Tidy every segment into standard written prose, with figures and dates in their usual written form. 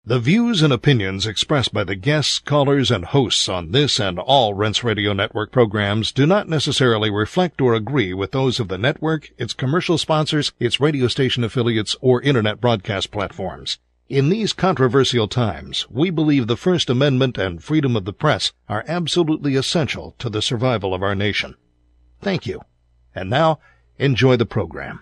The views and opinions expressed by the guests, callers, and hosts on this and all Rense Radio Network programs do not necessarily reflect or agree with those of the network, its commercial sponsors, its radio station affiliates, or internet broadcast platforms. In these controversial times, we believe the First Amendment and freedom of the press are absolutely essential to the survival of our nation. Thank you. And now, enjoy the program.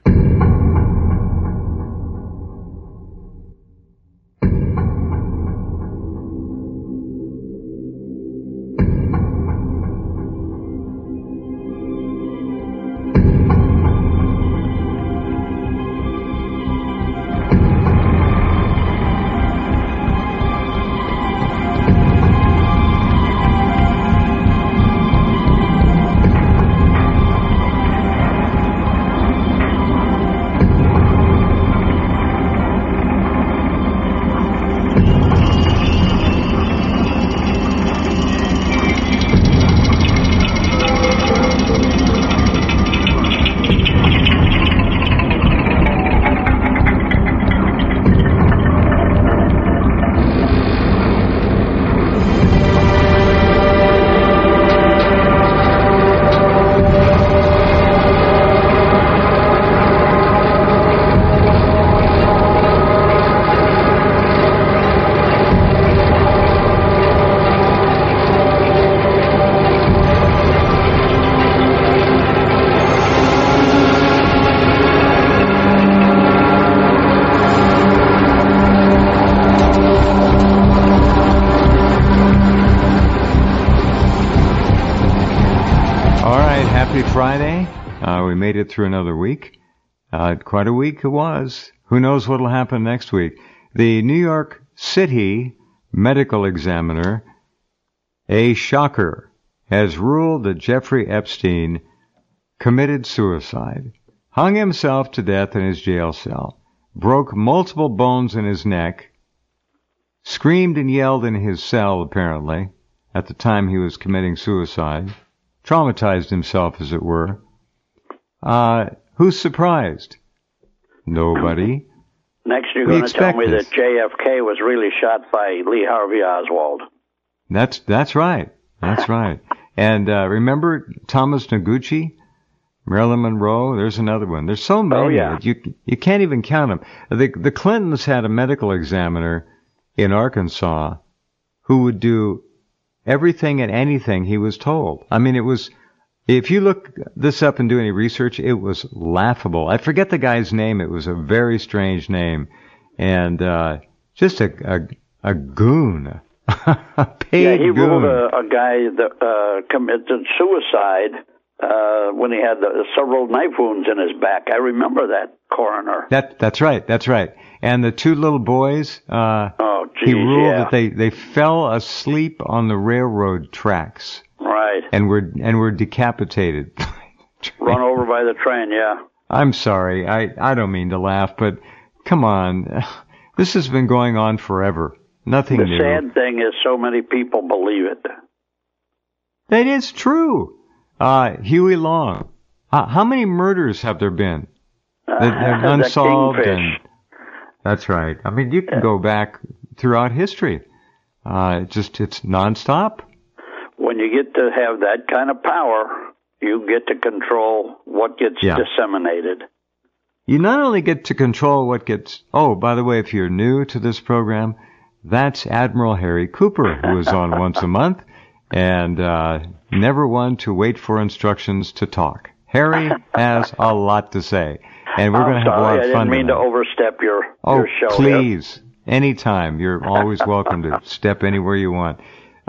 Friday. We made it through another week. Quite a week it was. Who knows what will happen next week? The New York City medical examiner, a shocker, has ruled that Jeffrey Epstein committed suicide, hung himself to death in his jail cell, broke multiple bones in his neck, screamed and yelled in his cell, apparently, at the time he was committing suicide, traumatized himself, as it were. Who's surprised? Nobody. Next, you're going to tell me that JFK was really shot by Lee Harvey Oswald. That's right. That's right. And remember Thomas Noguchi, Marilyn Monroe? There's another one. There's so many. Oh, yeah. You can't even count them. The Clintons had a medical examiner in Arkansas who would do everything and anything he was told. I mean, it was, if you look this up and do any research, it was laughable. I forget the guy's name. It was a very strange name. And just a goon. A paid he goon. ruled a guy that committed suicide when he had several knife wounds in his back. I remember that coroner. That's right. That's right. And the two little boys, he ruled that they fell asleep on the railroad tracks. Right. And were decapitated. Run over by the train, yeah. I'm sorry. I don't mean to laugh, but come on. This has been going on forever. Nothing new. The sad thing is so many people believe it. That is true. Huey Long. How many murders have there been that have unsolved? And that's right. I mean, you can go back throughout history. It's nonstop. When you get to have that kind of power, you get to control what gets disseminated. You not only get to control what gets... Oh, by the way, if you're new to this program, that's Admiral Harry Cooper, who is on once a month, and never one to wait for instructions to talk. Harry has a lot to say, and we're going to have a lot of fun. I didn't mean to overstep your show. Oh, please. Anytime. You're always welcome to step anywhere you want.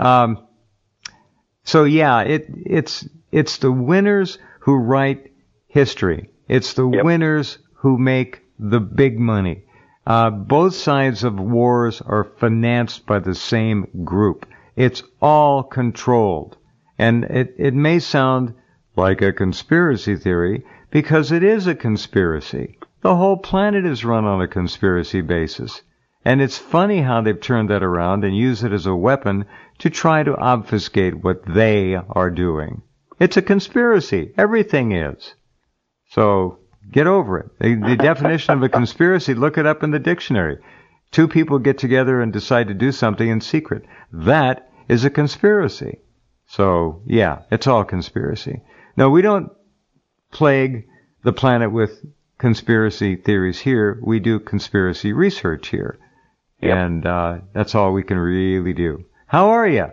So, yeah, it's the winners who write history. It's the winners who make the big money. Both sides of wars are financed by the same group. It's all controlled. And it may sound like a conspiracy theory because it is a conspiracy. The whole planet is run on a conspiracy basis. And it's funny how they've turned that around and used it as a weapon to try to obfuscate what they are doing. It's a conspiracy. Everything is. So get over it. The definition of a conspiracy, look it up in the dictionary. two people get together and decide to do something in secret. That is a conspiracy. So, yeah, it's all conspiracy. No, we don't plague the planet with conspiracy theories here. We do conspiracy research here. Yep. And that's all we can really do. How are you?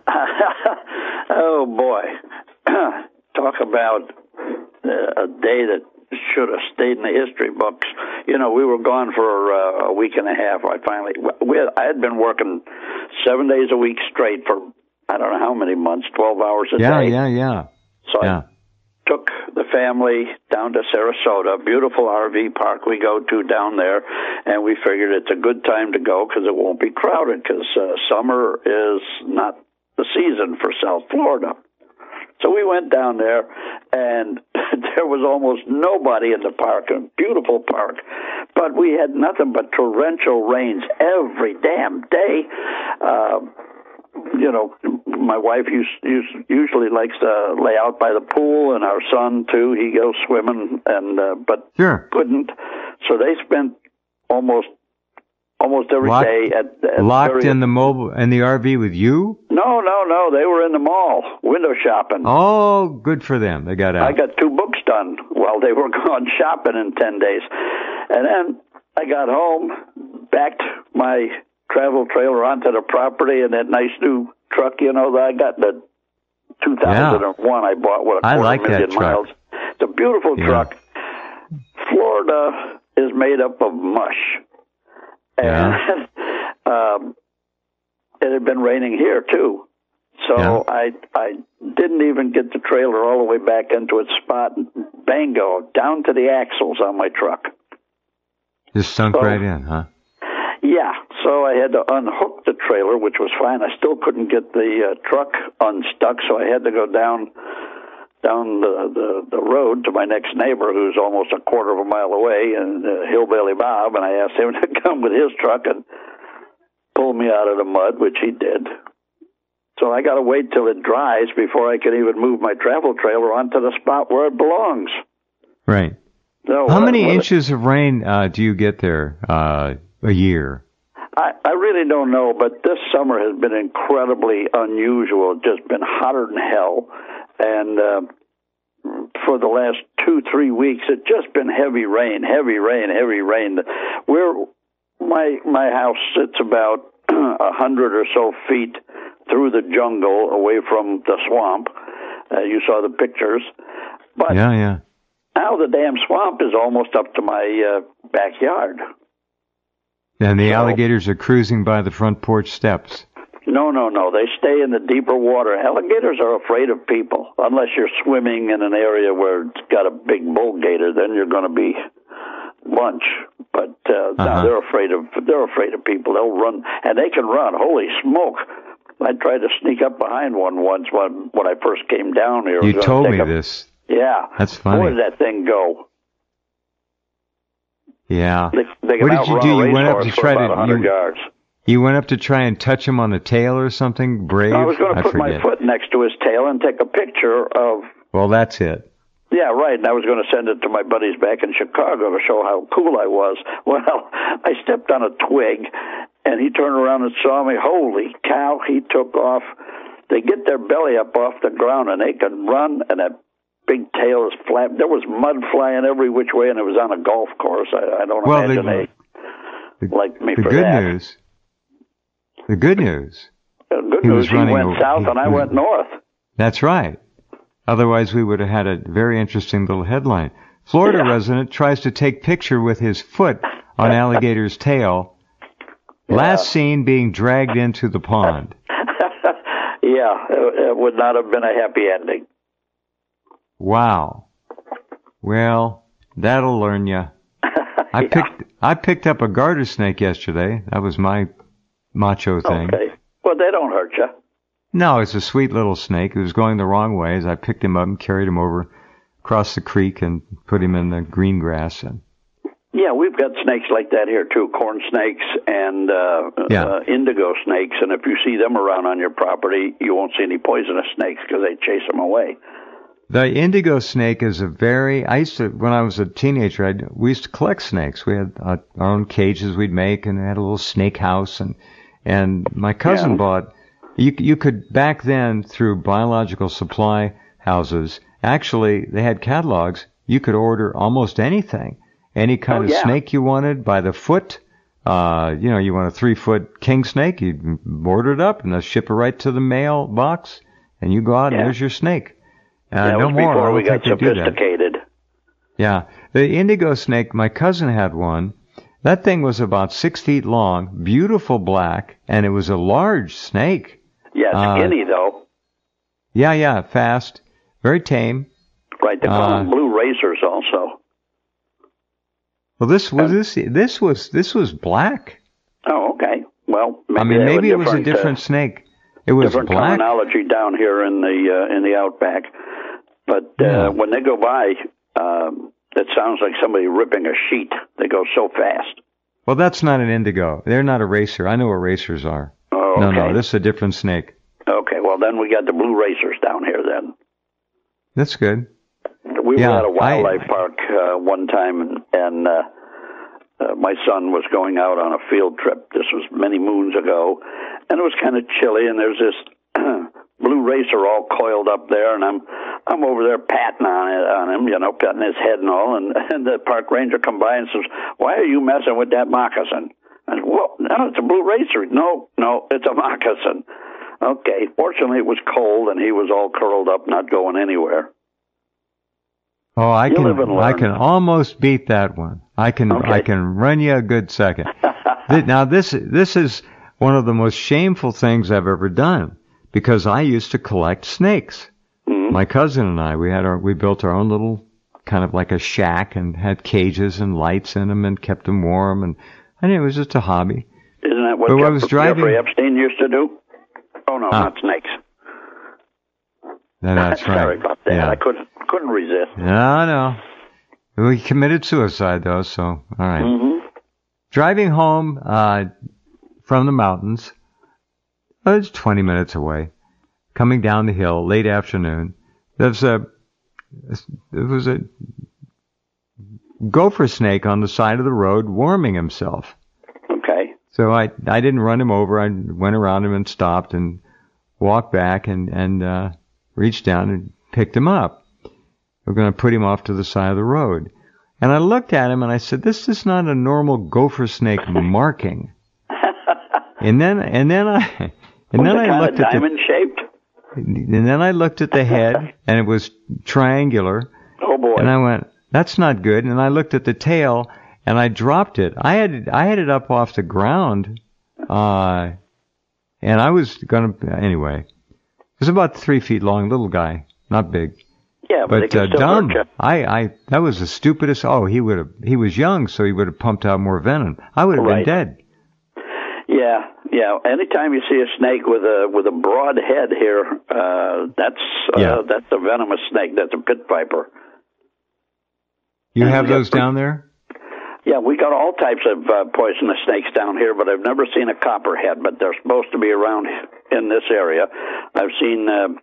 Oh, boy. Talk about a day that should have stayed in the history books. You know, we were gone for a week and a half. I had been working 7 days a week straight for I don't know how many months, 12 hours a day. Yeah. So I took the family down to Sarasota, beautiful RV park we go to down there, and we figured it's a good time to go because it won't be crowded because summer is not the season for South Florida. So we went down there, and there was almost nobody in the park, a beautiful park, but we had nothing but torrential rains every damn day. You know, my wife usually likes to lay out by the pool, and our son too. He goes swimming, and but couldn't. So they spent almost every day at locked in the RV with you. No. They were in the mall window shopping. Oh, good for them. They got out. I got 2 books done while they were gone shopping in 10 days, and then I got home, backed my travel trailer onto the property, and that nice new truck, you know, that I got in the 2001 I bought with a $250,000 miles. It's a beautiful truck. Florida is made up of mush. And it had been raining here too. So I didn't even get the trailer all the way back into its spot. Bango, down to the axles on my truck. Just sunk right in, huh? Yeah, so I had to unhook the trailer, which was fine. I still couldn't get the truck unstuck, so I had to go down the road to my next neighbor, who's almost a quarter of a mile away, and Hillbilly Bob, and I asked him to come with his truck and pull me out of the mud, which he did. So I got to wait till it dries before I can even move my travel trailer onto the spot where it belongs. Right. So how many inches of rain do you get there a year? I really don't know, but this summer has been incredibly unusual. It's just been hotter than hell. And for the last 2-3 weeks, it's just been heavy rain. My house sits about 100 or so feet through the jungle away from the swamp. You saw the pictures. But now the damn swamp is almost up to my backyard. And the alligators are cruising by the front porch steps. No. They stay in the deeper water. Alligators are afraid of people. Unless you're swimming in an area where it's got a big bull gator, then you're going to be lunch. But no, they're afraid of people. They'll run, and they can run. Holy smoke! I tried to sneak up behind one once when I first came down here. You told me this. Yeah, that's funny. Where did that thing go? Yeah. They what did you do? You went up to try to 100 yards. You went up to try and touch him on the tail or something? Brave? No, I was going to put my foot next to his tail and take a picture of... Well, that's it. Yeah, right. And I was going to send it to my buddies back in Chicago to show how cool I was. Well, I stepped on a twig, and he turned around and saw me. Holy cow, he took off. They get their belly up off the ground, and they can run, and that big tail is flat. There was mud flying every which way, and it was on a golf course. I don't imagine they liked me for that. The good news. He went south and I went north. That's right. Otherwise, we would have had a very interesting little headline. Florida resident tries to take picture with his foot on alligator's tail. Last seen being dragged into the pond. It would not have been a happy ending. Wow. Well, that'll learn you. I picked up a garter snake yesterday. That was my macho thing. Okay. Well, they don't hurt you. No, it's a sweet little snake. It was going the wrong way. As I picked him up and carried him over across the creek and put him in the green grass. Yeah, we've got snakes like that here too, corn snakes and indigo snakes. And if you see them around on your property, you won't see any poisonous snakes because they chase them away. The indigo snake is when I was a teenager, we used to collect snakes. We had our own cages we'd make, and we had a little snake house, and my cousin bought, you could back then through biological supply houses, actually they had catalogs, you could order almost anything, any kind of snake you wanted by the foot. You want a 3-foot king snake, you order it up and they'll ship it right to the mail box, and you go out and there's your snake. That was before we got sophisticated. Yeah. The indigo snake, my cousin had one. That thing was about 6 feet long, beautiful black, and it was a large snake. Yeah, skinny though. Yeah, fast, very tame. Right, they call them blue racers also. Well, this was black. Oh, okay. Well, maybe it was a different snake. It was different black. terminology down here in the outback. But when they go by, it sounds like somebody ripping a sheet. They go so fast. Well, that's not an indigo. They're not a racer. I know what racers are. Oh, okay. No, this is a different snake. Okay, well, then we got the blue racers down here then. That's good. We were at a wildlife park one time, and my son was going out on a field trip. This was many moons ago, and it was kind of chilly, and there's this blue racer all coiled up there, and I'm over there patting on him, patting his head and all, and the park ranger come by and says, "Why are you messing with that moccasin?" I said, "Well, no, it's a blue racer." No, it's a moccasin. Okay, fortunately it was cold, and he was all curled up, not going anywhere. Oh, I can almost beat that one. I can run you a good second. Now this is one of the most shameful things I've ever done, because I used to collect snakes. Mm-hmm. My cousin and I, we built our own little kind of like a shack and had cages and lights in them and kept them warm, and it was just a hobby. Isn't that what Jeffrey Epstein used to do? Oh no, not snakes. No, that's right. Sorry about that. Yeah. I couldn't resist. No. We committed suicide though, so all right. Mm-hmm. Driving home from the mountains, it's 20 minutes away. Coming down the hill, late afternoon, there was a gopher snake on the side of the road warming himself. Okay. So I didn't run him over. I went around him and stopped and walked back and reached down and picked him up. We're going to put him off to the side of the road. And I looked at him and I said, "This is not a normal gopher snake marking." And then I looked at diamond shaped. And then I looked at the head, and it was triangular. Oh boy! And I went, "That's not good." And I looked at the tail, and I dropped it. I had it up off the ground, and I was gonna anyway. It was about 3 feet long, little guy, not big. Yeah, but it can still dumb. hurt you. That was the stupidest. Oh, he was young, so he would have pumped out more venom. I would have been dead. Yeah. Anytime you see a snake with a broad head here, that's a venomous snake. That's a pit viper. You have those down there? Yeah, we got all types of poisonous snakes down here, but I've never seen a copperhead. But they're supposed to be around in this area. I've seen,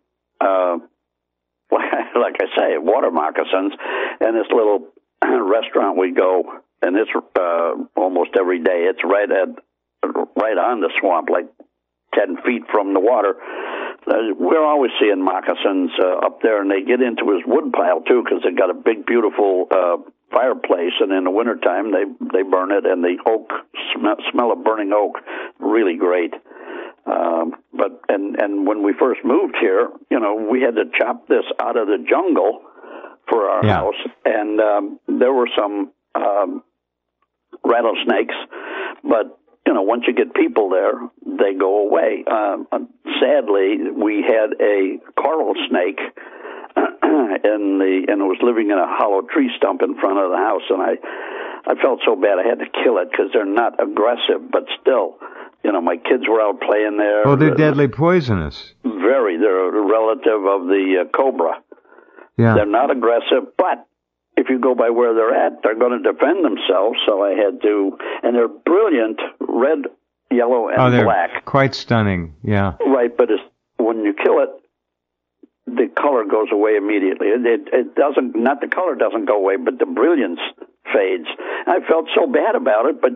like I say, water moccasins, and this little restaurant we go, and it's almost every day. It's right on the swamp, like 10 feet from the water. We're always seeing moccasins up there, and they get into his wood pile, too, because they've got a big, beautiful fireplace, and in the wintertime, they burn it, and the oak, smell of burning oak, really great. But when we first moved here, we had to chop this out of the jungle for our house, and there were some rattlesnakes, but once you get people there, they go away. Sadly, we had a coral snake, and it was living in a hollow tree stump in front of the house, and I felt so bad I had to kill it because they're not aggressive, but still, my kids were out playing there. Oh, they're deadly poisonous. Very. They're a relative of the cobra. Yeah. They're not aggressive, but if you go by where they're at, they're going to defend themselves, so I had to, and they're brilliant, red, yellow, and they're black. Quite stunning, yeah. Right, but when you kill it, the color goes away immediately. It doesn't, not the color doesn't go away, but the brilliance fades. I felt so bad about it, but,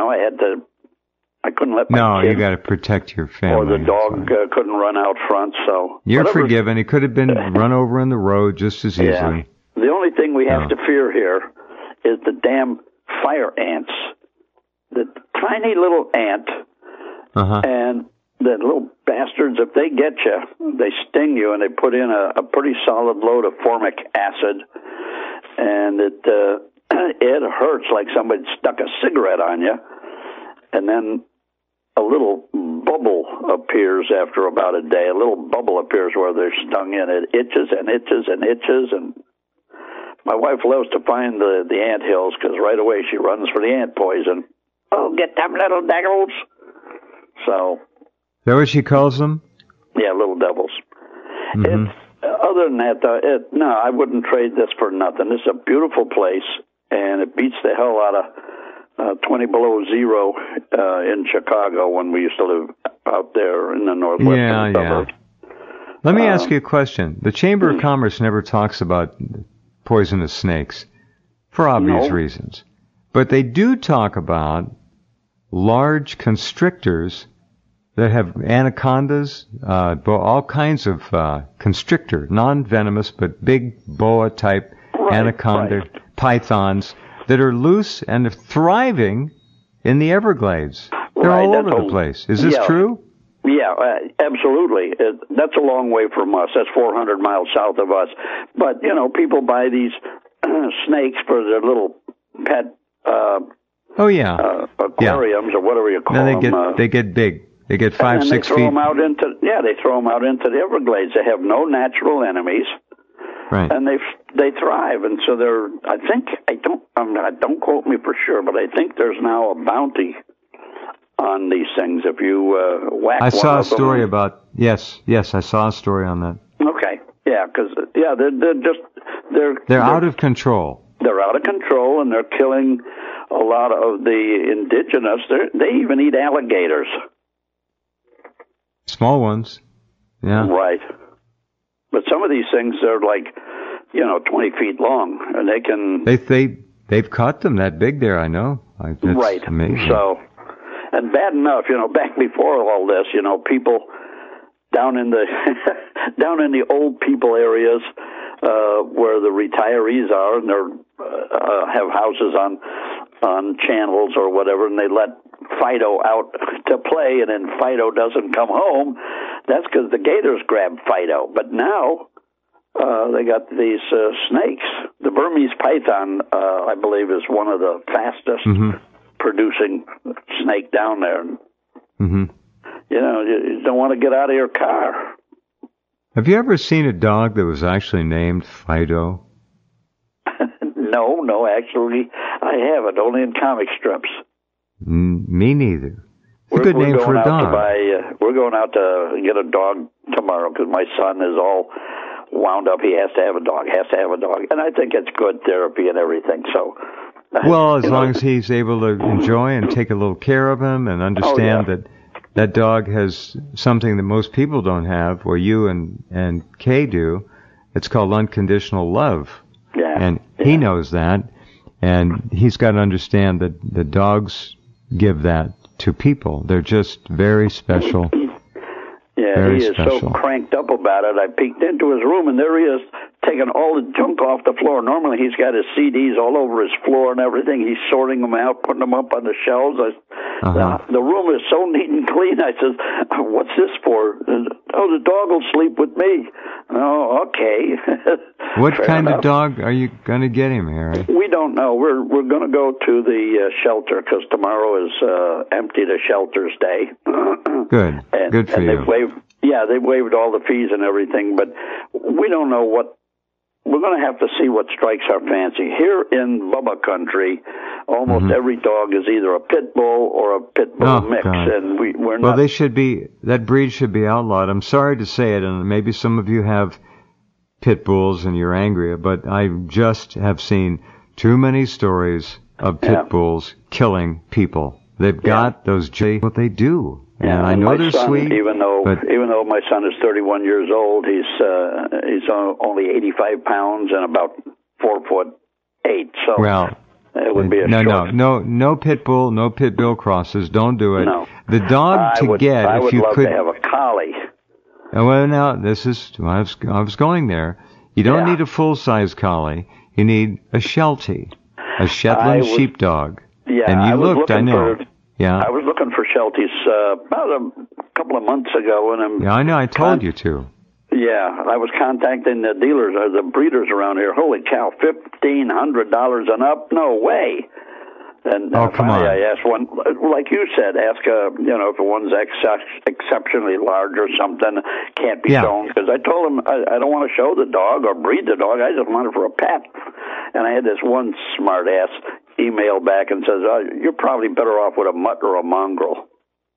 I couldn't let my kid, you got to protect your family. Or the dog couldn't run out front, so. You're forgiven. He could have been run over in the road just as easily. Yeah. The only thing we have to fear here is the damn fire ants. The tiny little ant, and the little bastards, if they get you, they sting you, and they put in a pretty solid load of formic acid, and it hurts like somebody stuck a cigarette on you, and then a little bubble appears after about a day. A little bubble appears where they're stung in. It itches and itches and itches, and my wife loves to find the ant hills because right away she runs for the ant poison. Oh, get them little devils. So. Is that what she calls them? Yeah, little devils. Mm-hmm. Other than that, no, I wouldn't trade this for nothing. This is a beautiful place, and it beats the hell out of 20 below zero in Chicago when we used to live out there in the northwestern suburbs. Let me ask you a question. The Chamber of Commerce never talks about poisonous snakes for obvious reasons. But they do talk about large constrictors that have anacondas, all kinds of constrictor, non-venomous but big boa-type anaconda pythons that are loose and thriving in the Everglades. They're all over the place. Is this true? Yeah, absolutely. That's a long way from us. That's 400 miles south of us. But, people buy these snakes for their little pet aquariums or whatever you call them. They get big. They get 5, 6 feet. They throw them out into the Everglades. They have no natural enemies. Right. And they thrive, and so don't quote me for sure, but I think there's now a bounty on these things if you whack I one saw a of them. story about yes, I saw a story on that. Okay, yeah, because they're out of control. They're out of control, and they're killing a lot of the indigenous. They even eat alligators. Small ones, yeah. Right. But some of these things are like, 20 feet long, and they can. They've caught them that big there. I know. That's right. Amazing. So, and bad enough, back before all this, people down in the old people areas where the retirees are, and they have houses on channels or whatever, and they let Fido out to play, and then Fido doesn't come home. That's because the gators grab Fido. But now they got these snakes. The Burmese python, I believe, is one of the fastest producing snake down there. Mm-hmm. You don't want to get out of your car. Have you ever seen a dog that was actually named Fido? No, actually, I haven't. Only in comic strips. Me neither. It's a good name for a dog. We're going out to get a dog tomorrow because my son is all wound up. He has to have a dog. And I think it's good therapy and everything. So, well, as long as he's able to enjoy and take a little care of him and understand that dog has something that most people don't have, or you and Kay do. It's called unconditional love. Yeah. And he knows that, and he's got to understand that the dogs give that to people. They're just very special. Yeah, very he is special. So cranked up about it. I peeked into his room, and there he is, taking all the junk off the floor. Normally, he's got his CDs all over his floor and everything. He's sorting them out, putting them up on the shelves. The room is so neat and clean. I says, "What's this for?" The dog will sleep with me. Oh, okay. What kind of dog are you going to get him, Harry? We don't know. We're going to go to the shelter because tomorrow is empty the shelters day. Good. Good for you. They've waived all the fees and everything, but we don't know what. We're going to have to see what strikes our fancy. Here in Bubba country, almost every dog is either a pit bull or a pit bull mix, God. And we're not. Well, that breed should be outlawed. I'm sorry to say it, and maybe some of you have pit bulls and you're angry, but I just have seen too many stories of pit bulls killing people. They've got those what they do. And I know they're son, sweet. Even though my son is 31 years old, he's only 85 pounds and about 4'8". So well, it would be a no pit bull, no pit bill crosses. Don't do it. No. The dog I would love to have a collie. Well, now this is I was going there. You don't need a full-size collie. You need a Sheltie, a Shetland sheepdog. Yeah, and you looked. I know. Yeah, I was looking for Shelties about a couple of months ago, and I know. I told you to. Yeah, I was contacting the dealers, the breeders around here. Holy cow, $1,500 and up? No way. And come on. I asked one, like you said, if one's exceptionally large or something, can't be shown. Because I told him I don't want to show the dog or breed the dog. I just want it for a pet. And I had this one smart ass email back and says, you're probably better off with a mutt or a mongrel.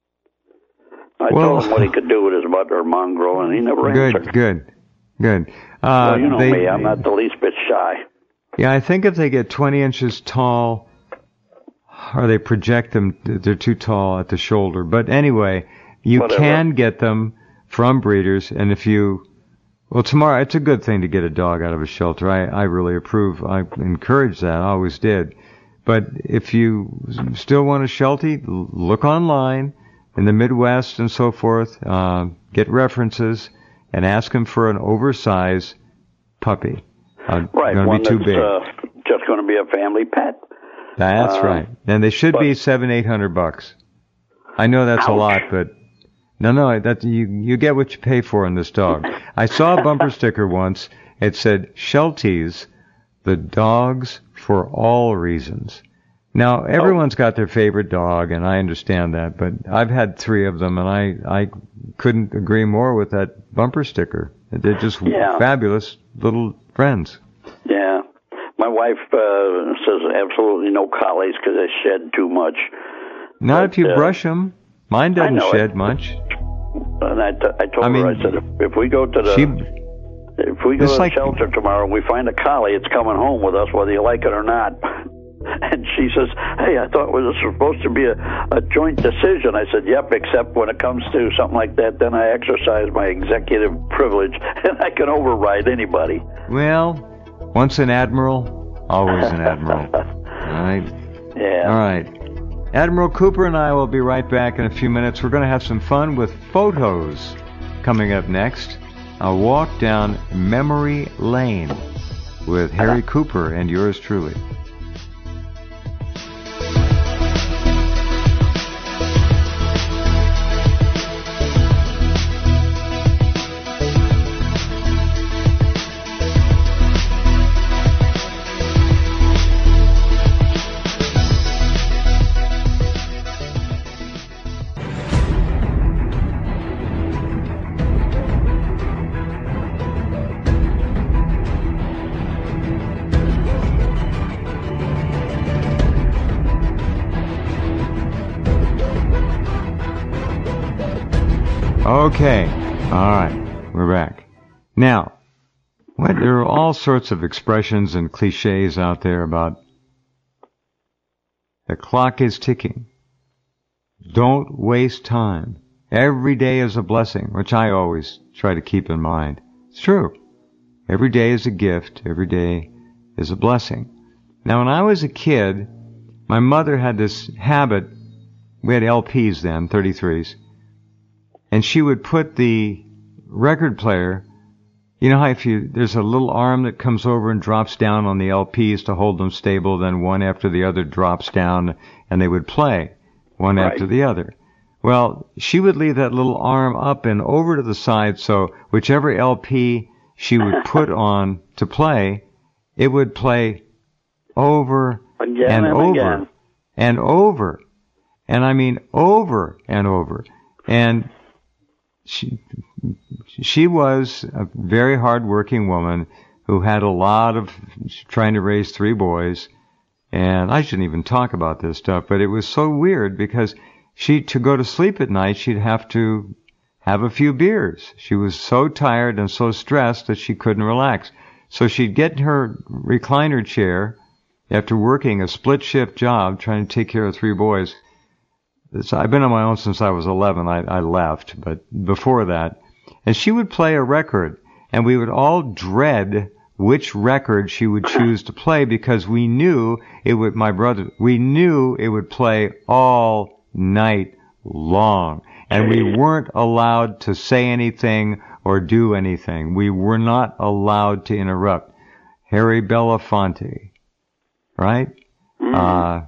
I told him what he could do with his mutt or mongrel, and he never answered. Good. Well, you know me. I'm not the least bit shy. Yeah, I think if they get 20 inches tall, or they project them, they're too tall at the shoulder. But anyway, you can get them from breeders, and tomorrow, it's a good thing to get a dog out of a shelter. I really approve. I encourage that. I always did. But if you still want a Sheltie, look online in the Midwest and so forth, get references, and ask them for an oversized puppy. Right, one that's just going to be a family pet. That's right. And they should be $700-800. I know that's a lot, but no, that you get what you pay for in this dog. I saw a bumper sticker once. It said, Shelties, the dogs for all reasons. Now, everyone's got their favorite dog, and I understand that, but I've had 3 of them, and I couldn't agree more with that bumper sticker. They're just fabulous little friends. Yeah. My wife says absolutely no collies because they shed too much. Not if you brush them. Mine doesn't shed much. And I told her, I said, if we go to the shelter tomorrow and we find a collie, it's coming home with us whether you like it or not. And she says, hey, I thought this was supposed to be a joint decision. I said, yep, except when it comes to something like that, then I exercise my executive privilege, and I can override anybody. Well, once an admiral, always an admiral. All right? Yeah. All right. Admiral Cooper and I will be right back in a few minutes. We're going to have some fun with photos coming up next. A walk down memory lane with Harry Cooper and yours truly. Okay. All right. We're back. Now, there are all sorts of expressions and cliches out there about the clock is ticking. Don't waste time. Every day is a blessing, which I always try to keep in mind. It's true. Every day is a gift. Every day is a blessing. Now, when I was a kid, my mother had this habit. We had LPs then, 33s. And she would put the record player, you know how there's a little arm that comes over and drops down on the LPs to hold them stable, then one after the other drops down, and they would play one after the other. Well, she would leave that little arm up and over to the side, so whichever LP she would put on to play, it would play over again and over again. And over. And I mean over and over. And she was a very hard-working woman who had a lot of trying to raise 3 boys. And I shouldn't even talk about this stuff, but it was so weird because to go to sleep at night, she'd have to have a few beers. She was so tired and so stressed that she couldn't relax. So she'd get in her recliner chair after working a split-shift job trying to take care of 3 boys. So I've been on my own since I was 11. I left, but before that. And she would play a record, and we would all dread which record she would choose to play because we knew it would, we knew it would play all night long. And we weren't allowed to say anything or do anything. We were not allowed to interrupt. Harry Belafonte, right? Mm-hmm.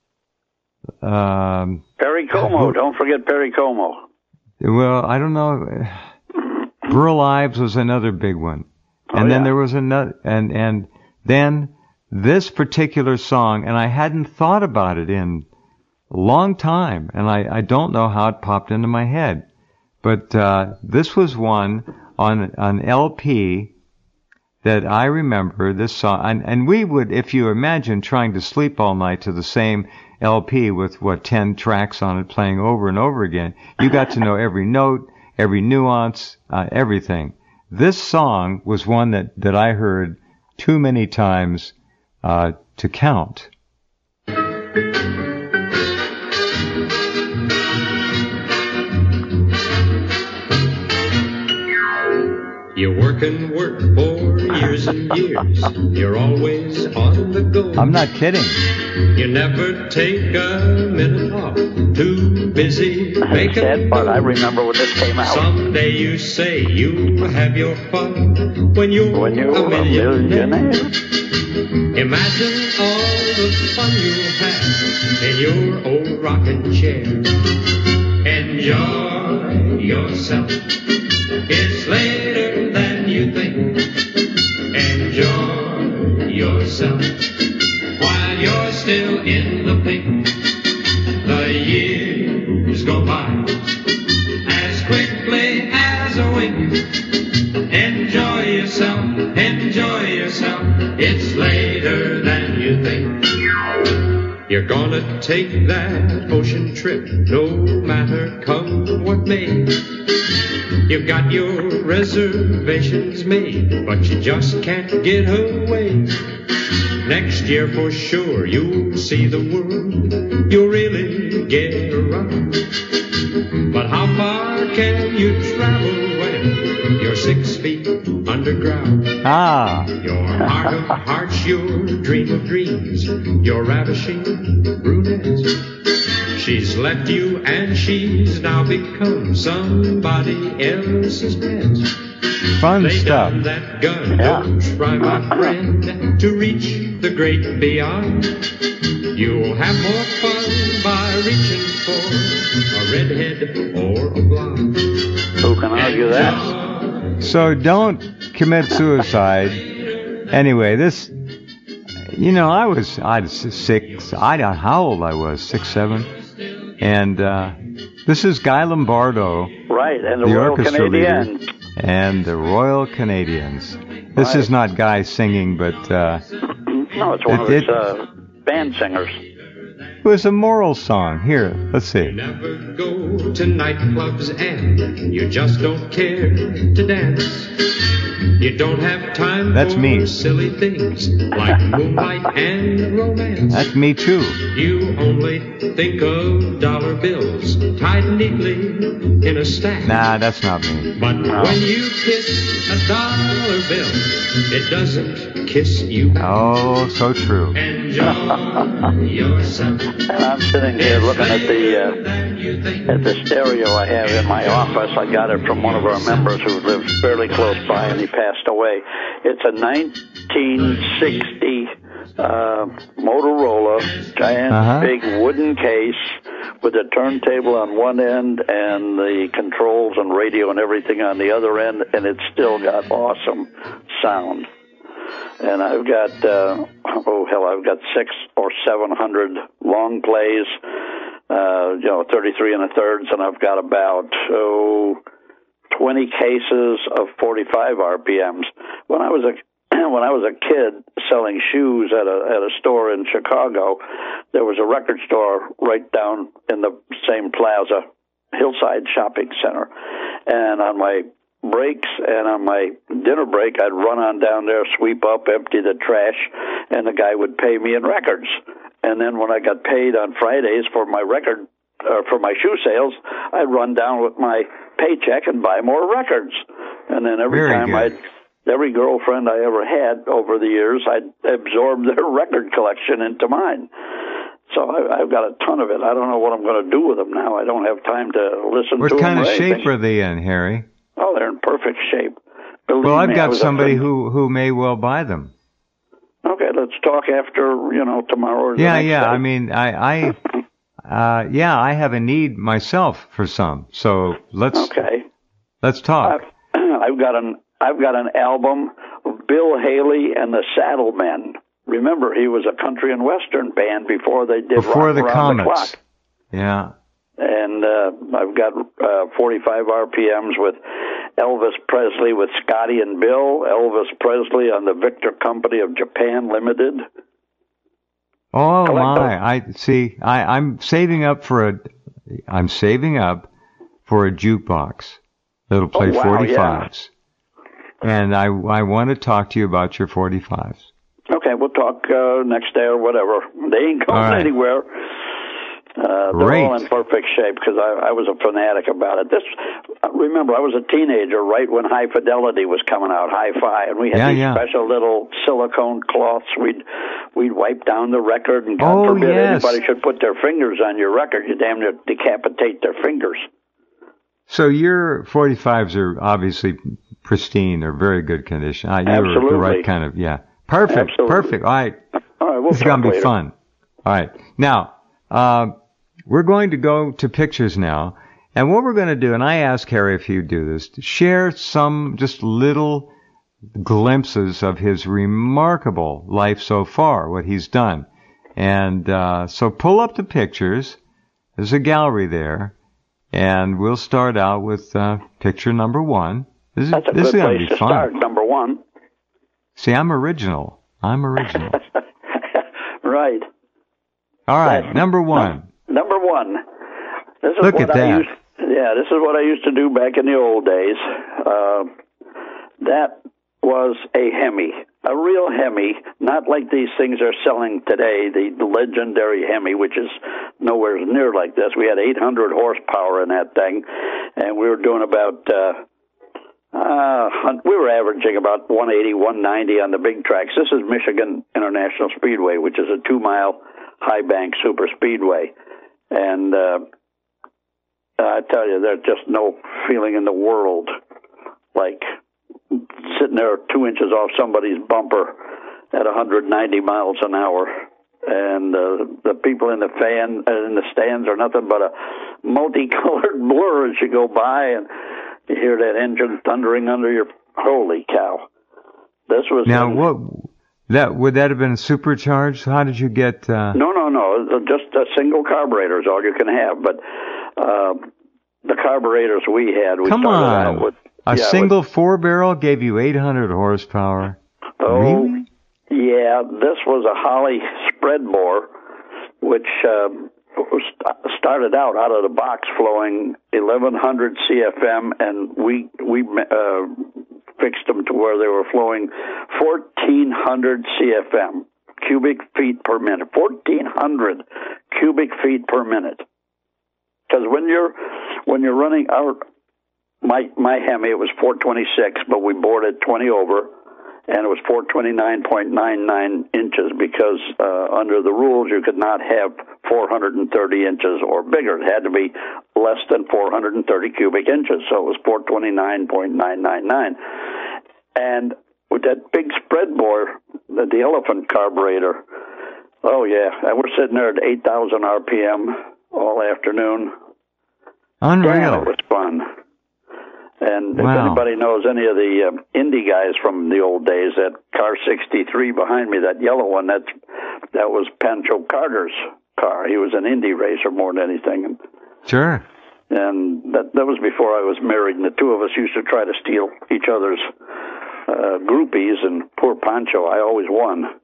Perry Como. Don't forget Perry Como. Well, I don't know. Burl Ives was another big one. And then there was another, and then this particular song, and I hadn't thought about it in a long time, and I don't know how it popped into my head. But this was one on an LP that I remember, this song, and we would, if you imagine trying to sleep all night to the same LP with, 10 tracks on it playing over and over again, you got to know every note, every nuance, everything. This song was one that I heard too many times to count. You work and work for years and years. You're always on the go. I'm not kidding. You never take a minute off. Too busy making sad part, I remember when this came out. Someday you say you have your fun when you're a millionaire. Imagine all the fun you'll have in your old rocking chair. Enjoy yourself. It's later than you think. Enjoy yourself while you're still in the pink. The years go by as quickly as a wink. Enjoy yourself, enjoy yourself. It's later than you think. You're gonna take that ocean trip, no matter come what may. You've got your reservations made, but you just can't get away. Next year for sure you'll see the world, you'll really get around. But how far can you travel when you're 6 feet underground? Your heart of hearts, your dream of dreams, your ravishing brunette. She's left you and she's now become somebody else's pet. Fun Lay stuff. down that gun, don't try, my friend, to reach the great beyond. You'll have more fun by reaching for a redhead or a blonde. Who can argue that? So don't commit suicide. Anyway, this, I was 6, I don't know how old I was, 6, 7. And this is Guy Lombardo. Right, and the the Royal orchestra Canadian. leader, and the Royal Canadians. This is not Guy singing, but no, it's one of his band singers. it was a moral song. Here, let's see. You never go to nightclubs and you just don't care to dance. You don't have time That's for me. silly things like moonlight and romance. That's me too. You only think of dollar bills tied neatly in a stack. Nah, that's not me. But when you kiss a dollar bill, it doesn't kiss you back. Oh, so true. Enjoy yourself. And I'm sitting here looking at the stereo I have in my office. I got it from one of our members who lives fairly close by, and he passed away. It's a 1960 Motorola, giant big wooden case with a turntable on one end and the controls and radio and everything on the other end, and it's still got awesome sound. And I've got, I've got 600 or 700 long plays, 33 1/3, and I've got about 20 cases of 45 RPMs. When I was a kid selling shoes at a store in Chicago, there was a record store right down in the same plaza, Hillside Shopping Center. And on my breaks and on my dinner break, I'd run on down there, sweep up, empty the trash, and the guy would pay me in records. And then when I got paid on Fridays for my record for my shoe sales, I'd run down with my paycheck and buy more records. And then every girlfriend I ever had over the years, I'd absorb their record collection into mine. So I've got a ton of it. I don't know what I'm going to do with them now. I don't have time to listen to them. What kind of shape are they in, Harry? Oh, they're in perfect shape. Well, I've got somebody who may well buy them. Okay, let's talk after, tomorrow or the next day. I mean, I have a need myself for some. So let's talk. I've got an album of Bill Haley and the Saddlemen. Remember, he was a country and western band before they did Rock the Around Comets. the Clock. Yeah. And I've got 45 RPMs with Elvis Presley with Scotty and Bill, Elvis Presley on the Victor Company of Japan Limited. Oh my! I'm saving up for a jukebox that'll play 45s, yeah. And I want to talk to you about your 45s. Okay, we'll talk next day or whatever. They ain't going anywhere. They're all in perfect shape because I was a fanatic about it. Remember, I was a teenager right when High Fidelity was coming out, Hi-Fi, and we had these special little silicone cloths. We'd wipe down the record, and God forbid anybody should put their fingers on your record. You damn near decapitate their fingers. So your 45s are obviously pristine or very good condition. Absolutely. You're the right kind of, Perfect, Absolutely. Perfect. All right, this is going to be fun. All right, now, we're going to go to pictures now, and what we're going to do, and I ask Harry if you do this, to share some just little glimpses of his remarkable life so far, what he's done. And so pull up the pictures. There's a gallery there, and we'll start out with picture number 1. This is going to be fun. Start, number 1. See, I'm original. Right. All right, number 1. Number 1. This is Look at that. This is what I used to do back in the old days. That was a Hemi, a real Hemi, not like these things are selling today, the legendary Hemi, which is nowhere near like this. We had 800 horsepower in that thing, and we were doing about... we were averaging about 180, 190 on the big tracks. This is Michigan International Speedway, which is a 2-mile high-bank super speedway. And I tell you, there's just no feeling in the world like sitting there 2 inches off somebody's bumper at 190 miles an hour. And the people in the stands are nothing but a multicolored blur as you go by, and you hear that engine thundering under your... Holy cow. This was... Now, would that have been supercharged? How did you get... No. Just a single carburetor is all you can have. But the carburetors we had... Come on. With, a single 4-barrel gave you 800 horsepower. Oh, really? Yeah. This was a Holley spread bore, which... started out of the box flowing 1100 CFM, and we fixed them to where they were flowing 1400 CFM, cubic feet per minute. 1400 cubic feet per minute. Because when you're running our my Hemi, it was 426, but we bored it 20 over. And it was 429.99 inches because under the rules you could not have 430 inches or bigger. It had to be less than 430 cubic inches, so it was 429.999. And with that big spread bore, the elephant carburetor, oh yeah, and we're sitting there at 8,000 RPM all afternoon. Unreal. Damn, it was fun. And if anybody knows any of the Indy guys from the old days, that car 63 behind me, that yellow one, that was Pancho Carter's car. He was an Indy racer more than anything. Sure. And that was before I was married, and the two of us used to try to steal each other's groupies, and poor Pancho, I always won.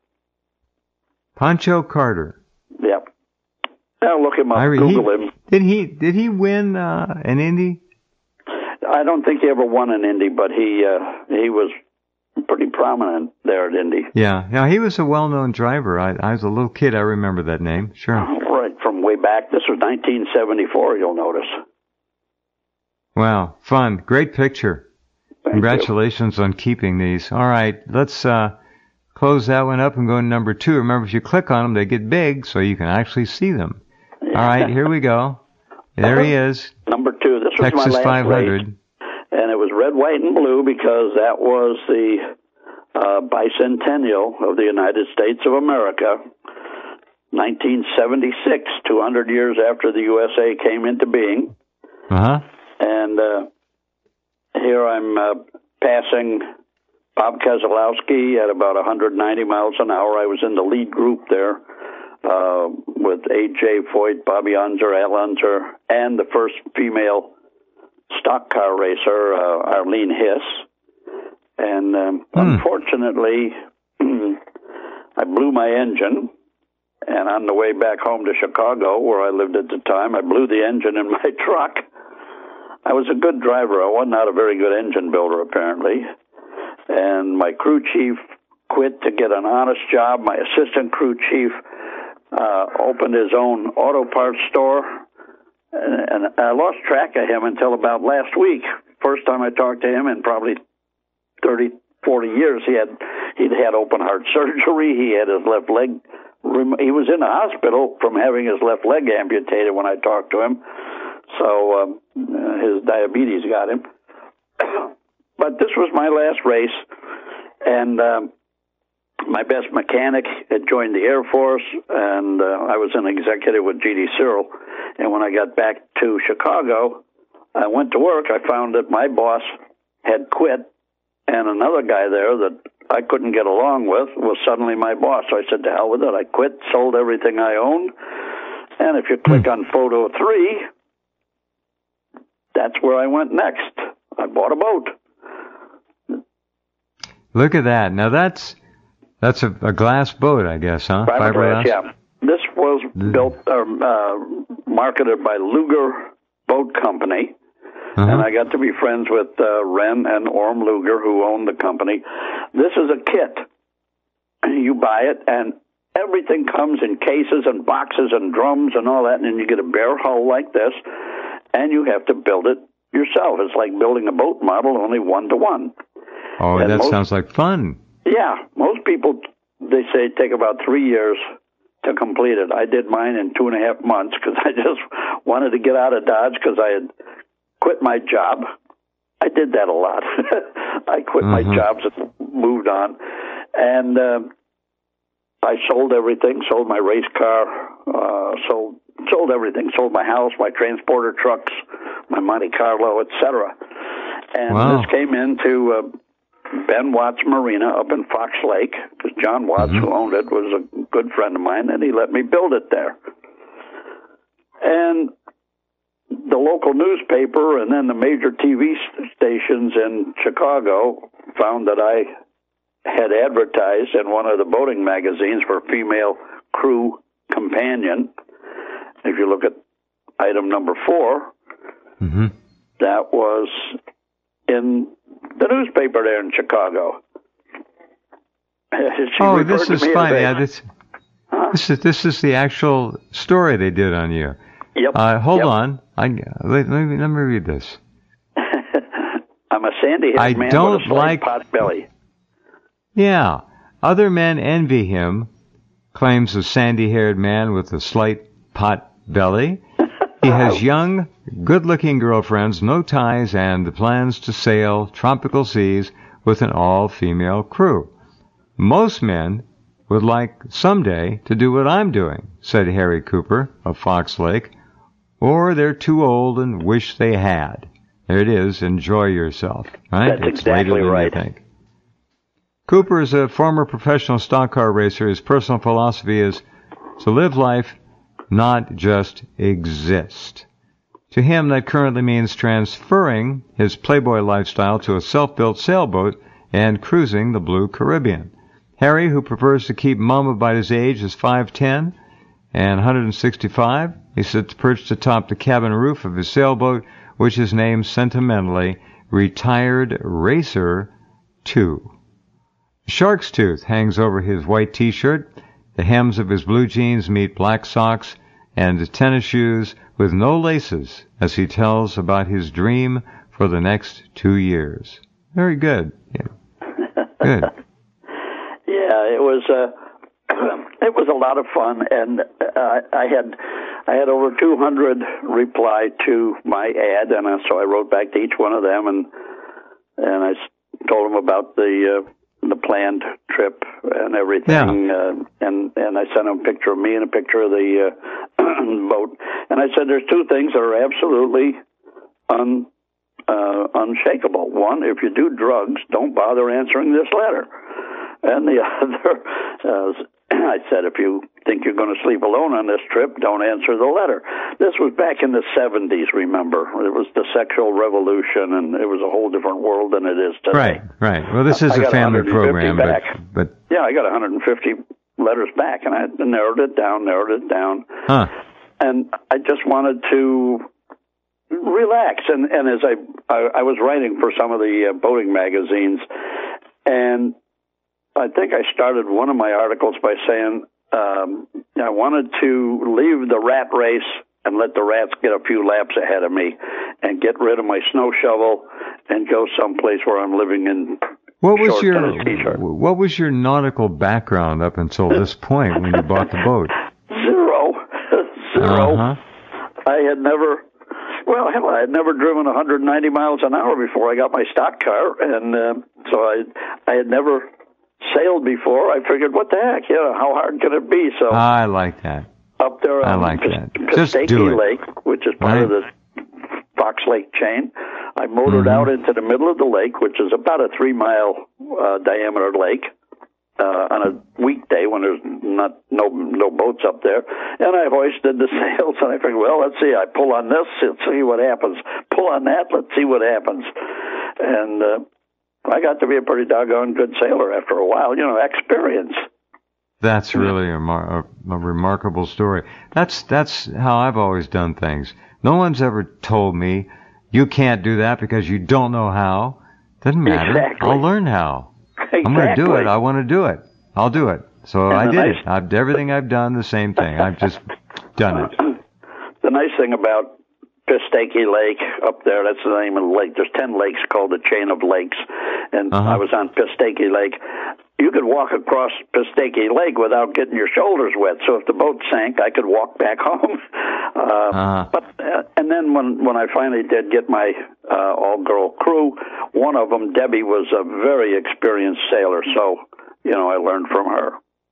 Pancho Carter. Yep. Now look him up, Google him. Did he win an Indy? I don't think he ever won an Indy, but he was pretty prominent there at Indy. Yeah, he was a well-known driver. I was a little kid. I remember that name. Sure. Right, from way back. This was 1974, you'll notice. Wow, fun. Great picture. Thank Congratulations on keeping these. All right, let's close that one up and go to number 2. Remember, if you click on them, they get big, so you can actually see them. you. All right, here we go. There he is. Number 2. This was Texas my last 500. race, and it was red, white, and blue because that was the bicentennial of the United States of America. 1976, 200 years after the USA came into being. Uh-huh. And here I'm passing Bob Keselowski at about 190 miles an hour. I was in the lead group there with A.J. Foyt, Bobby Unser, Al Unser, and the first female stock car racer, Arlene Hiss. And unfortunately, I blew my engine. And on the way back home to Chicago, where I lived at the time, I blew the engine in my truck. I was a good driver. I was not a very good engine builder, apparently. And my crew chief quit to get an honest job. My assistant crew chief opened his own auto parts store. And I lost track of him until about last week. First time I talked to him in probably 30, 40 years. He'd had open heart surgery. He had his left leg. He was in the hospital from having his left leg amputated when I talked to him. So his diabetes got him. But this was my last race, and my best mechanic had joined the Air Force, and I was an executive with G.D. Searle. And when I got back to Chicago, I went to work. I found that my boss had quit, and another guy there that I couldn't get along with was suddenly my boss. So I said, to hell with it. I quit, sold everything I owned. And if you click on photo 3, that's where I went next. I bought a boat. Look at that. Now that's a glass boat, I guess, huh? Fiberglass, yeah. This was built, marketed by Luger Boat Company. Uh-huh. And I got to be friends with Ren and Orm Luger, who owned the company. This is a kit. You buy it, and everything comes in cases and boxes and drums and all that, and then you get a bare hull like this, and you have to build it yourself. It's like building a boat model, only 1-to-1. Oh, and that sounds like fun. Yeah. Most people, they say, take about 3 years to complete it. I did mine in 2.5 months because I just wanted to get out of Dodge because I had quit my job. I did that a lot. I quit my jobs and moved on. And I sold everything, sold my race car, sold everything, sold my house, my transporter trucks, my Monte Carlo, etc. And this came into Ben Watts Marina up in Fox Lake, because John Watts, who owned it, was a good friend of mine, and he let me build it there. And the local newspaper and then the major TV stations in Chicago found that I had advertised in one of the boating magazines for female crew companion. If you look at item number 4, that was in the newspaper there in Chicago. This is fun. Yeah, this is the actual story they did on you. Yep. Hold on. Let me read this. I'm a sandy-haired man with a slight pot belly. Yeah. Other men envy him, claims a sandy-haired man with a slight pot belly. He has young, good-looking girlfriends, no ties, and plans to sail tropical seas with an all-female crew. Most men would like someday to do what I'm doing, said Harry Cooper of Fox Lake, or they're too old and wish they had. There it is. Enjoy yourself. Right? That's it's exactly later than right. You think. Cooper is a former professional stock car racer. His personal philosophy is to live life, not just exist. To him, that currently means transferring his Playboy lifestyle to a self-built sailboat and cruising the blue Caribbean. Harry, who prefers to keep mum about his age, is 5'10", and 165. He sits perched atop the cabin roof of his sailboat, which is named sentimentally Retired Racer 2. A shark's tooth hangs over his white T-shirt. The hems of his blue jeans meet black socks, and tennis shoes with no laces as he tells about his dream for the next 2 years. Very good. Yeah. Good. Yeah, it was a lot of fun, and I had over 200 reply to my ad, and so I wrote back to each one of them, and I told them about the planned trip and everything, and I sent them a picture of me and a picture of the boat, and I said there's two things that are absolutely unshakable. One, if you do drugs, don't bother answering this letter. And the other, I said, if you think you're going to sleep alone on this trip, don't answer the letter. This was back in the 70s, remember? It was the sexual revolution, and it was a whole different world than it is today. Right. Well, this is a family program, but... Yeah, I got 150 letters back, and I narrowed it down. Huh. And I just wanted to relax. And as I was writing for some of the boating magazines, and I think I started one of my articles by saying I wanted to leave the rat race and let the rats get a few laps ahead of me and get rid of my snow shovel and go someplace where I'm living in t-shirt. What was your nautical background up until this point when you bought the boat? Zero. Uh-huh. I had never driven 190 miles an hour before I got my stock car, and so I had never sailed before. I figured, what the heck, how hard can it be? So I like that. Up there on Pistake Lake, which is part of the Fox Lake chain, I motored out into the middle of the lake, which is about a 3-mile diameter lake, on a weekday when there's no boats up there, and I hoisted the sails, and I figured, well, let's see, I pull on this, let's see what happens. Pull on that, let's see what happens. And I got to be a pretty doggone good sailor after a while, experience. That's really a remarkable story. That's how I've always done things. No one's ever told me, you can't do that because you don't know how. Doesn't matter. Exactly. I'll learn how. Exactly. I'm going to do it. I want to do it. I'll do it. So I did it. Everything I've done, the same thing. I've just done it. The nice thing about Pistake Lake up there, that's the name of the lake. There's 10 lakes called the Chain of Lakes, and I was on Pistake Lake. You could walk across Pistake Lake without getting your shoulders wet, so if the boat sank, I could walk back home. And then when I finally did get my all-girl crew, one of them, Debbie, was a very experienced sailor, so, I learned from her.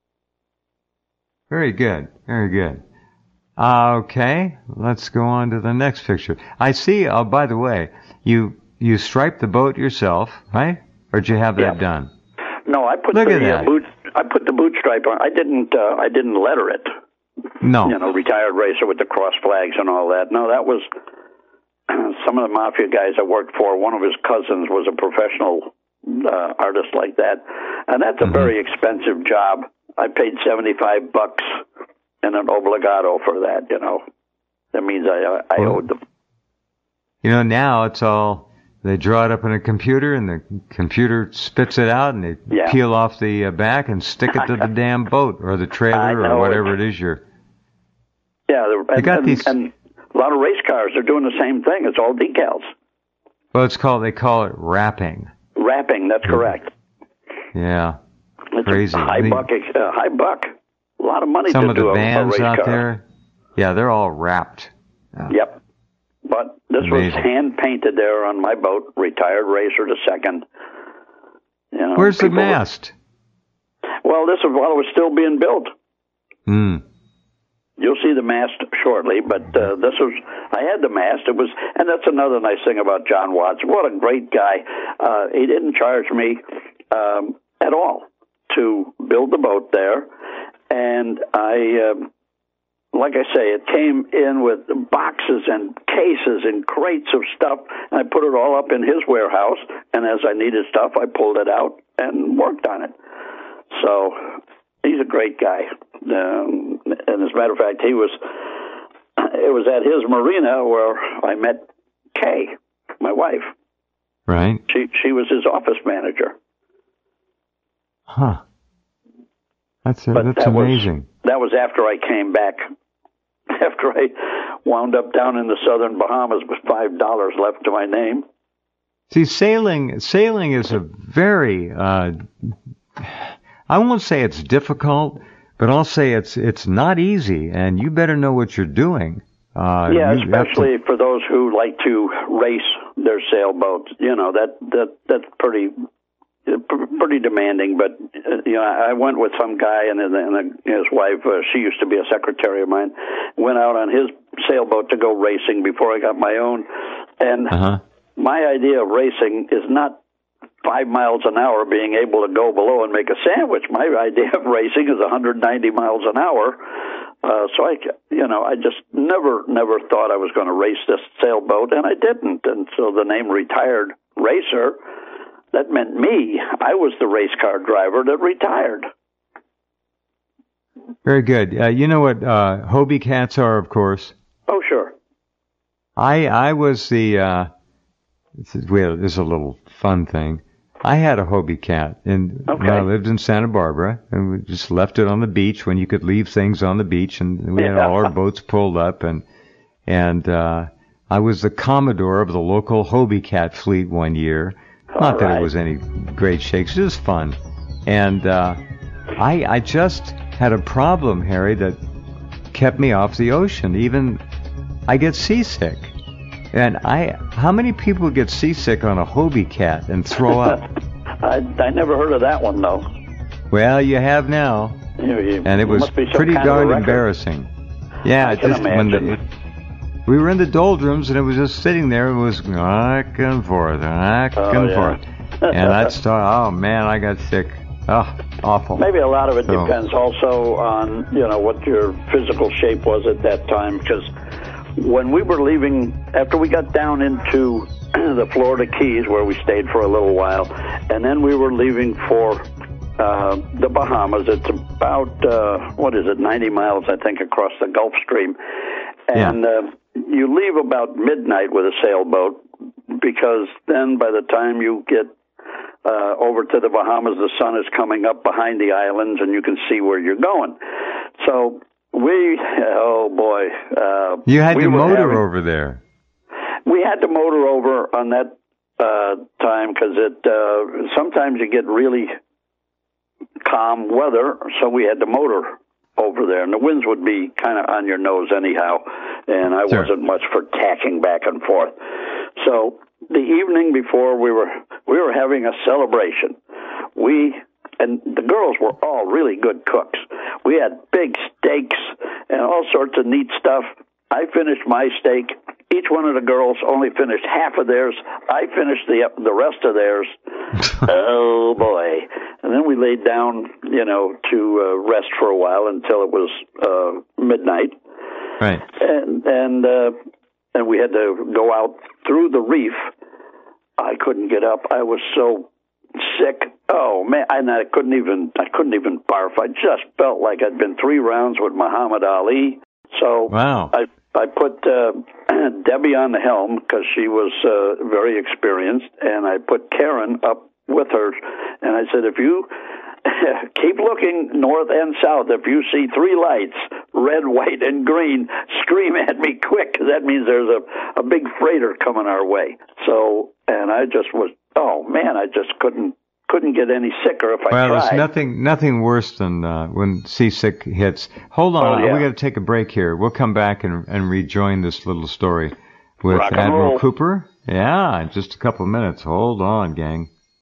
Very good. Very good. Okay, let's go on to the next picture. I see, by the way, you striped the boat yourself, right? Or did you have that done? No, I put the boot stripe on. I didn't letter it. No. Retired racer with the cross flags and all that. No, that was some of the mafia guys I worked for. One of his cousins was a professional artist like that, and that's a very expensive job. I paid $75 and an obligato for that. That means I owed them. Now it's all. They draw it up in a computer, and the computer spits it out, and they peel off the back and stick it to the damn boat or the trailer or whatever it is you're... Yeah, and a lot of race cars are doing the same thing. It's all decals. Well, they call it wrapping. Wrapping, that's correct. Yeah, it's crazy. High buck. A lot of money to do some of the vans a race out car. there, they're all wrapped. Yep. But this was hand-painted there on my boat, retired racer to second. Where's the mast? Well, this is while it was still being built. You'll see the mast shortly, but I had the mast. And that's another nice thing about John Watts. What a great guy. He didn't charge me at all to build the boat there. And like I say, it came in with boxes and cases and crates of stuff, and I put it all up in his warehouse, and as I needed stuff, I pulled it out and worked on it. So he's a great guy. And as a matter of fact, it was at his marina where I met Kay, my wife. Right. She was his office manager. Huh. That's amazing. That was after I came back after I wound up down in the southern Bahamas with $5 left to my name. See, sailing is a very, I won't say it's difficult, but I'll say it's not easy, and you better know what you're doing. Especially for those who like to race their sailboats. That's pretty demanding. But I went with some guy and his wife. She used to be a secretary of mine. Went out on his sailboat to go racing before I got my own, and. My idea of racing is not 5 miles an hour being able to go below and make a sandwich. My idea of racing is 190 miles an hour. So I just never thought I was going to race this sailboat, and I didn't. And so the name Retired Racer, that meant me. I was the race car driver that retired. Very good. You know what Hobie cats are, of course? Oh, sure. I was the... This is a little fun thing. I had a Hobie cat, and when I lived in Santa Barbara, and we just left it on the beach when you could leave things on the beach, and we had all our boats pulled up, and I was the commodore of the local Hobie cat fleet one year. Not that it was any great shakes, it was fun. And I just had a problem, Harry, that kept me off the ocean. Even I get seasick. And how many people get seasick on a Hobie cat and throw up? I never heard of that one, though. Well, you have now. And it was pretty darn embarrassing. Yeah, we were in the doldrums, and it was just sitting there. It was back and forth, back and forth. And I'd start, oh, man, I got sick. Oh, awful. Maybe a lot of it depends also on, what your physical shape was at that time, because when we were leaving, after we got down into the Florida Keys, where we stayed for a little while, and then we were leaving for the Bahamas. It's about, 90 miles, I think, across the Gulf Stream. And you leave about midnight with a sailboat, because then by the time you get over to the Bahamas, the sun is coming up behind the islands, and you can see where you're going. So... you had to motor over there. We had to motor over on that time because sometimes you get really calm weather, so we had to motor over there, and the winds would be kind of on your nose anyhow, and I wasn't much for tacking back and forth. So the evening before, we were having a celebration. And the girls were all really good cooks. We had big steaks and all sorts of neat stuff. I finished my steak. Each one of the girls only finished half of theirs. I finished the rest of theirs. Oh, boy. And then we laid down, to rest for a while until it was midnight. Right. And we had to go out through the reef. I couldn't get up. I was so sick. Oh man, and I couldn't even barf. I just felt like I'd been 3 rounds with Muhammad Ali. So wow. I put Debbie on the helm because she was very experienced, and I put Karen up with her, and I said, if you keep looking north and south, if you see 3 lights, red, white, and green, scream at me quick, because that means there's a big freighter coming our way. So, and I just was, oh man, I just couldn't get any sicker if I tried. Well, there's nothing worse than when seasick hits. Hold on, we got to take a break here. We'll come back and rejoin this little story with Admiral Cooper. Yeah, in just a couple of minutes. Hold on, gang.